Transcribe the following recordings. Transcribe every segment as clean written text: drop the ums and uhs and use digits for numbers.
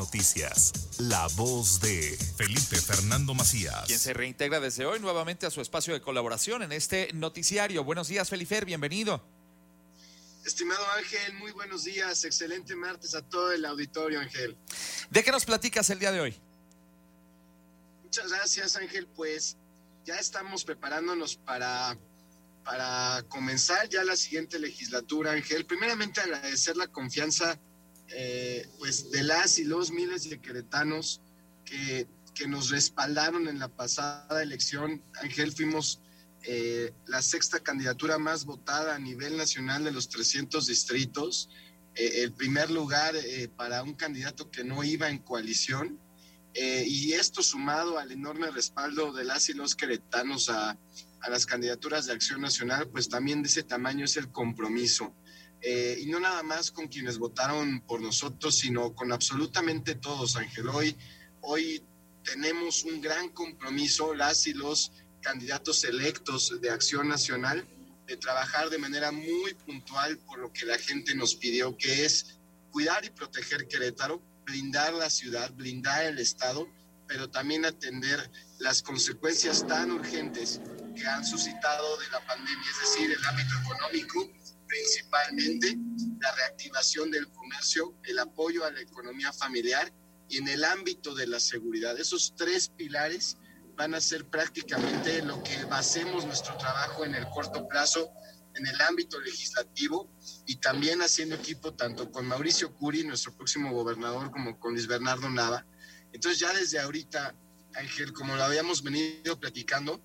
Noticias, la voz de Felipe Fernando Macías. Quien se reintegra desde hoy nuevamente a su espacio de colaboración en este noticiario. Buenos días, Felifer, bienvenido. Estimado Ángel, muy buenos días, excelente martes a todo el auditorio, Ángel. ¿De qué nos platicas el día de hoy? Muchas gracias, Ángel, pues ya estamos preparándonos para comenzar ya la siguiente legislatura, Ángel. Primeramente agradecer la confianza pues de las y los miles de queretanos que nos respaldaron en la pasada elección. Ángel, fuimos la sexta candidatura más votada a nivel nacional de los 300 distritos, el primer lugar para un candidato que no iba en coalición, y esto sumado al enorme respaldo de las y los queretanos a las candidaturas de Acción Nacional, pues también de ese tamaño es el compromiso. Y no nada más con quienes votaron por nosotros, sino con absolutamente todos, Ángel. Hoy tenemos un gran compromiso, las y los candidatos electos de Acción Nacional, de trabajar de manera muy puntual por lo que la gente nos pidió, que es cuidar y proteger Querétaro, blindar la ciudad, blindar el estado, pero también atender las consecuencias tan urgentes que han suscitado de la pandemia, es decir, el ámbito económico, principalmente la reactivación del comercio, el apoyo a la economía familiar y en el ámbito de la seguridad. Esos tres pilares van a ser prácticamente lo que basemos nuestro trabajo en el corto plazo en el ámbito legislativo, y también haciendo equipo tanto con Mauricio Curi, nuestro próximo gobernador, como con Luis Bernardo Nava. Entonces ya desde ahorita, Ángel, como lo habíamos venido platicando,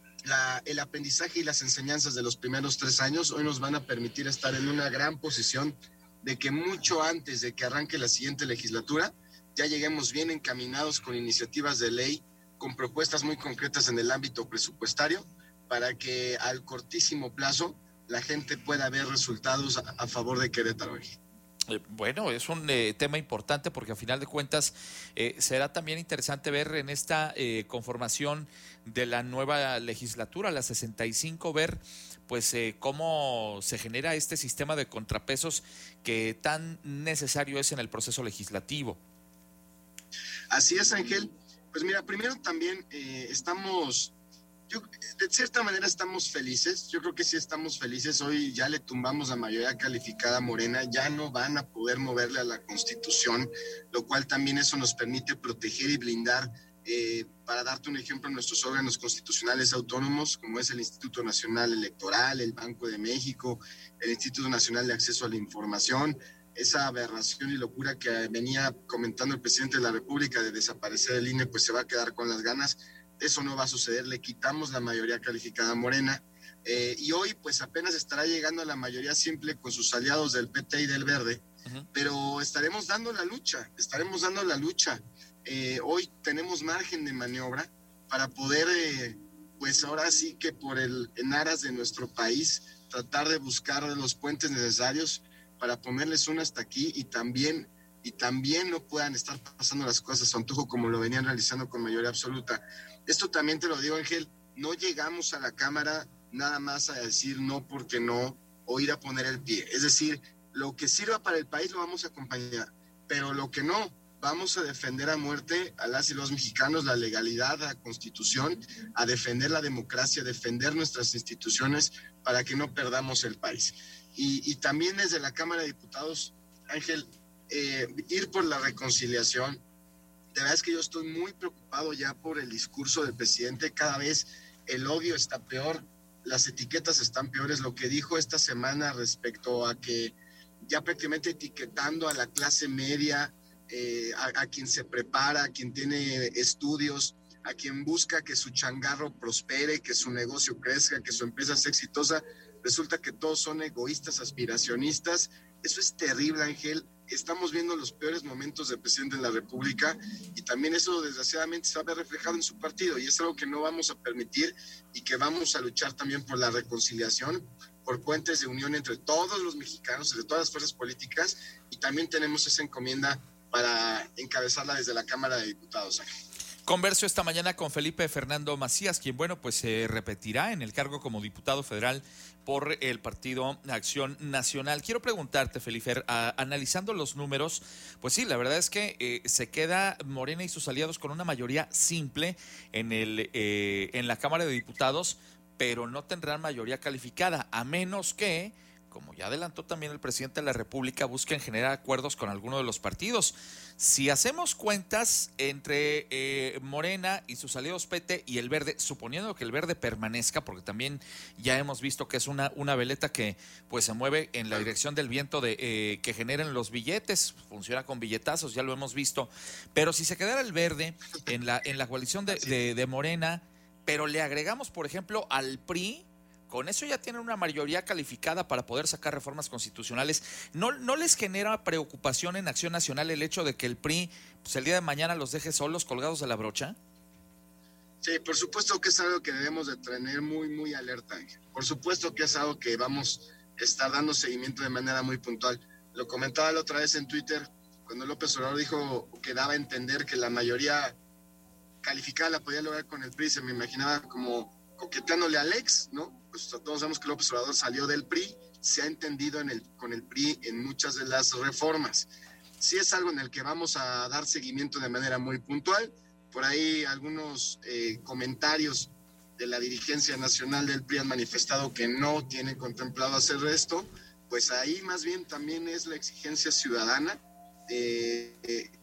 el aprendizaje y las enseñanzas de los primeros 3 años hoy nos van a permitir estar en una gran posición de que mucho antes de que arranque la siguiente legislatura ya lleguemos bien encaminados con iniciativas de ley, con propuestas muy concretas en el ámbito presupuestario, para que al cortísimo plazo la gente pueda ver resultados a favor de Querétaro. Bueno, es un tema importante porque a final de cuentas será también interesante ver en esta conformación de la nueva legislatura, la 65, ver pues cómo se genera este sistema de contrapesos que tan necesario es en el proceso legislativo. Así es, Ángel. Pues mira, primero también de cierta manera estamos felices. Yo creo que sí estamos felices. Hoy ya le tumbamos la mayoría calificada a Morena, ya no van a poder moverle a la Constitución, lo cual también eso nos permite proteger y blindar, para darte un ejemplo, nuestros órganos constitucionales autónomos, como es el Instituto Nacional Electoral, el Banco de México, el Instituto Nacional de Acceso a la Información. Esa aberración y locura que venía comentando el presidente de la República de desaparecer el INE, pues se va a quedar con las ganas. Eso no va a suceder, le quitamos la mayoría calificada a Morena, y hoy pues apenas estará llegando a la mayoría simple con sus aliados del PT y del Verde, pero estaremos dando la lucha. Hoy tenemos margen de maniobra para poder, pues ahora sí que en aras de nuestro país, tratar de buscar los puentes necesarios para ponerles una hasta aquí, y también no puedan estar pasando las cosas a su antojo como lo venían realizando con mayoría absoluta. Esto también te lo digo, Ángel, no llegamos a la Cámara nada más a decir no porque no, o ir a poner el pie. Es decir, lo que sirva para el país lo vamos a acompañar, pero lo que no, vamos a defender a muerte a las y los mexicanos, la legalidad, la Constitución, a defender la democracia, a defender nuestras instituciones para que no perdamos el país. Y también desde la Cámara de Diputados, Ángel, ir por la reconciliación. De verdad es que yo estoy muy preocupado ya por el discurso del presidente. Cada vez el odio está peor, las etiquetas están peores. Lo que dijo esta semana respecto a que ya prácticamente etiquetando a la clase media, a quien se prepara, a quien tiene estudios, a quien busca que su changarro prospere, que su negocio crezca, que su empresa sea exitosa, resulta que todos son egoístas, aspiracionistas. Eso es terrible, Ángel. Estamos viendo los peores momentos del presidente de la República, y también eso desgraciadamente se va a ver reflejado en su partido, y es algo que no vamos a permitir, y que vamos a luchar también por la reconciliación, por puentes de unión entre todos los mexicanos, entre todas las fuerzas políticas, y también tenemos esa encomienda para encabezarla desde la Cámara de Diputados, Ángel. Converso esta mañana con Felipe Fernando Macías, quien, bueno, pues se repetirá en el cargo como diputado federal por el Partido Acción Nacional. Quiero preguntarte, Felipe, analizando los números, pues sí, la verdad es que se queda Morena y sus aliados con una mayoría simple en la Cámara de Diputados, pero no tendrán mayoría calificada, a menos que, como ya adelantó también el presidente de la República, busquen generar acuerdos con alguno de los partidos. Si hacemos cuentas entre Morena y sus aliados PT y el Verde, suponiendo que el Verde permanezca, porque también ya hemos visto que es una veleta que pues se mueve en la dirección del viento de que generen los billetes, funciona con billetazos, ya lo hemos visto, pero si se quedara el Verde en la coalición de Morena, pero le agregamos, por ejemplo, al PRI, con eso ya tienen una mayoría calificada para poder sacar reformas constitucionales. ¿No les genera preocupación en Acción Nacional el hecho de que el PRI pues, el día de mañana los deje solos, colgados de la brocha? Sí, por supuesto que es algo que debemos de tener muy, muy alerta, Ángel. Por supuesto que es algo que vamos a estar dando seguimiento de manera muy puntual. Lo comentaba la otra vez en Twitter, cuando López Obrador dijo que daba a entender que la mayoría calificada la podía lograr con el PRI, se me imaginaba como coqueteándole al ex, ¿no? Pues todos sabemos que López Obrador salió del PRI, se ha entendido con el PRI en muchas de las reformas. Sí es algo en el que vamos a dar seguimiento de manera muy puntual. Por ahí algunos comentarios de la dirigencia nacional del PRI han manifestado que no tienen contemplado hacer esto, pues ahí más bien también es la exigencia ciudadana que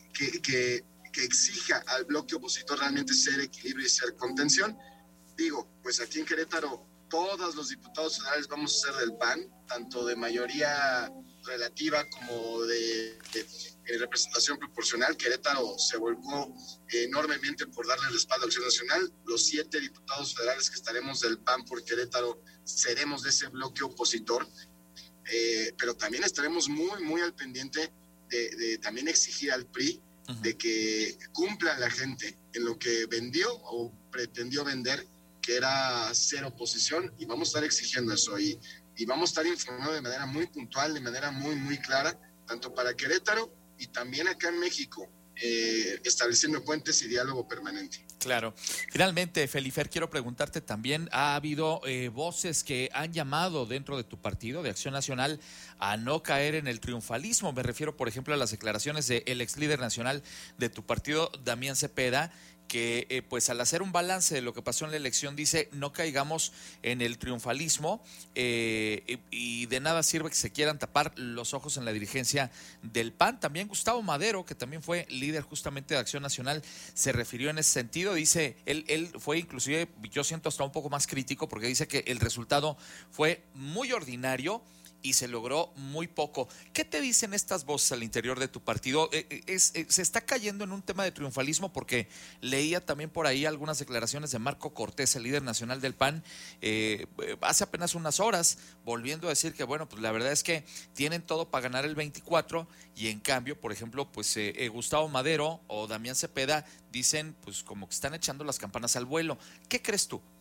exija al bloque opositor realmente ser equilibrio y ser contención. Digo, pues aquí en Querétaro todos los diputados federales vamos a ser del PAN, tanto de mayoría relativa como de representación proporcional. Querétaro se volcó enormemente por darle respaldo a Acción Nacional. Los 7 diputados federales que estaremos del PAN por Querétaro seremos de ese bloque opositor, pero también estaremos muy, muy al pendiente de también exigir al PRI de que cumpla la gente en lo que vendió o pretendió vender, que era ser oposición, y vamos a estar exigiendo eso y vamos a estar informando de manera muy puntual, de manera muy, muy clara, tanto para Querétaro y también acá en México, estableciendo puentes y diálogo permanente. Claro. Finalmente, Felifer, quiero preguntarte también, ha habido voces que han llamado dentro de tu partido, de Acción Nacional, a no caer en el triunfalismo. Me refiero, por ejemplo, a las declaraciones del ex líder nacional de tu partido, Damián Cepeda, que pues al hacer un balance de lo que pasó en la elección dice no caigamos en el triunfalismo y de nada sirve que se quieran tapar los ojos en la dirigencia del PAN. También Gustavo Madero, que también fue líder justamente de Acción Nacional, se refirió en ese sentido. Dice, él fue inclusive, yo siento hasta un poco más crítico, porque dice que el resultado fue muy ordinario y se logró muy poco. ¿Qué te dicen estas voces al interior de tu partido? ¿Se está cayendo en un tema de triunfalismo? Porque leía también por ahí algunas declaraciones de Marco Cortés, el líder nacional del PAN, hace apenas unas horas, volviendo a decir que, bueno, pues la verdad es que tienen todo para ganar el 24 y en cambio, por ejemplo, pues Gustavo Madero o Damián Cepeda dicen, pues como que están echando las campanas al vuelo. ¿Qué crees tú?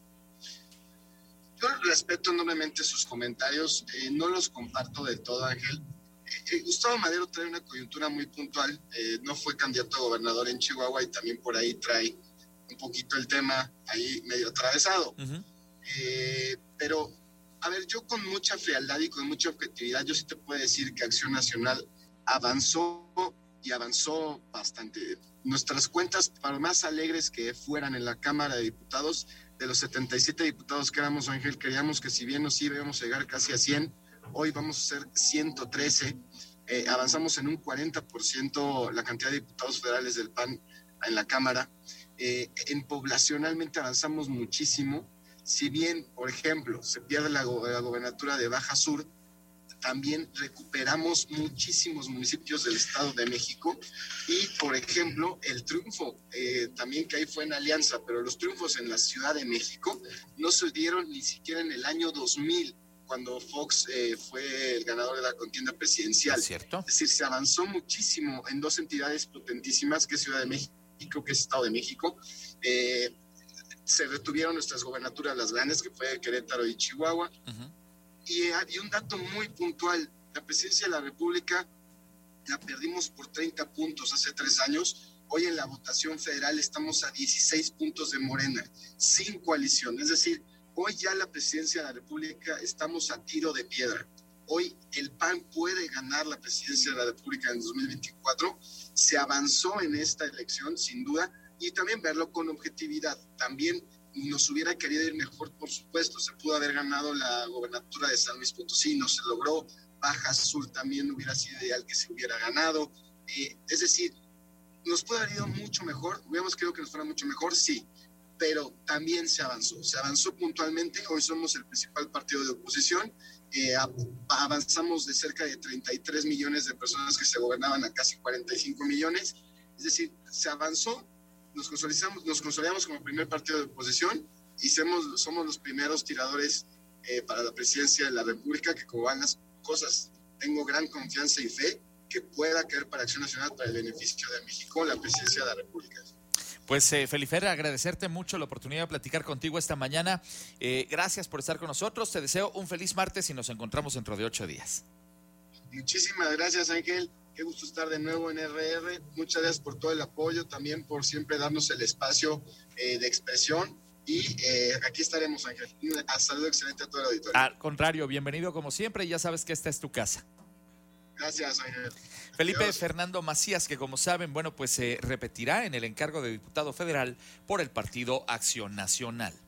Yo respeto enormemente sus comentarios, no los comparto del todo, Ángel. Gustavo Madero trae una coyuntura muy puntual, no fue candidato a gobernador en Chihuahua y también por ahí trae un poquito el tema ahí medio atravesado. Pero, a ver, yo con mucha frialdad y con mucha objetividad, yo sí te puedo decir que Acción Nacional avanzó y avanzó bastante. Nuestras cuentas, para más alegres que fueran en la Cámara de Diputados, de los 77 diputados que éramos, Ángel, creíamos que si bien nos íbamos a llegar casi a 100, hoy vamos a ser 113, avanzamos en un 40% la cantidad de diputados federales del PAN en la Cámara, poblacionalmente avanzamos muchísimo. Si bien, por ejemplo, se pierde la gobernatura de Baja Sur, también recuperamos muchísimos municipios del Estado de México y, por ejemplo, el triunfo también que ahí fue en alianza, pero los triunfos en la Ciudad de México no se dieron ni siquiera en el año 2000, cuando Fox fue el ganador de la contienda presidencial. ¿Cierto? Es decir, se avanzó muchísimo en dos entidades potentísimas, que es Ciudad de México, que es Estado de México. Se retuvieron nuestras gobernaturas, las grandes, que fue Querétaro y Chihuahua. Y un dato muy puntual, la presidencia de la República la perdimos por 30 puntos hace 3 años Hoy en la votación federal estamos a 16 puntos de Morena, sin coalición. Es decir, hoy ya la presidencia de la República estamos a tiro de piedra. Hoy el PAN puede ganar la presidencia de la República en 2024. Se avanzó en esta elección, sin duda, y también verlo con objetividad. También nos hubiera querido ir mejor, por supuesto. Se pudo haber ganado la gobernatura de San Luis Potosí, no se logró. Baja Azul también hubiera sido ideal que se hubiera ganado. Es decir, nos puede haber ido mucho mejor. Hubiéramos querido que nos fuera mucho mejor, sí, pero también se avanzó puntualmente. Hoy somos el principal partido de oposición. Avanzamos de cerca de 33 millones de personas que se gobernaban a casi 45 millones. Es decir, se avanzó, nos consolidamos como primer partido de oposición y somos los primeros tiradores para la presidencia de la República, que como van las cosas, tengo gran confianza y fe que pueda caer para Acción Nacional para el beneficio de México, la presidencia de la República. Pues Felifer, agradecerte mucho la oportunidad de platicar contigo esta mañana. Gracias por estar con nosotros. Te deseo un feliz martes y nos encontramos dentro de 8 días. Muchísimas gracias, Ángel. Qué gusto estar de nuevo en RR. Muchas gracias por todo el apoyo, también por siempre darnos el espacio de expresión. Y aquí estaremos, Ángel. Un saludo excelente a todo el auditorio. Al contrario, bienvenido como siempre. Ya sabes que esta es tu casa. Gracias, Ángel. Felipe Adiós. Fernando Macías, que como saben, bueno, pues se repetirá en el encargo de diputado federal por el Partido Acción Nacional.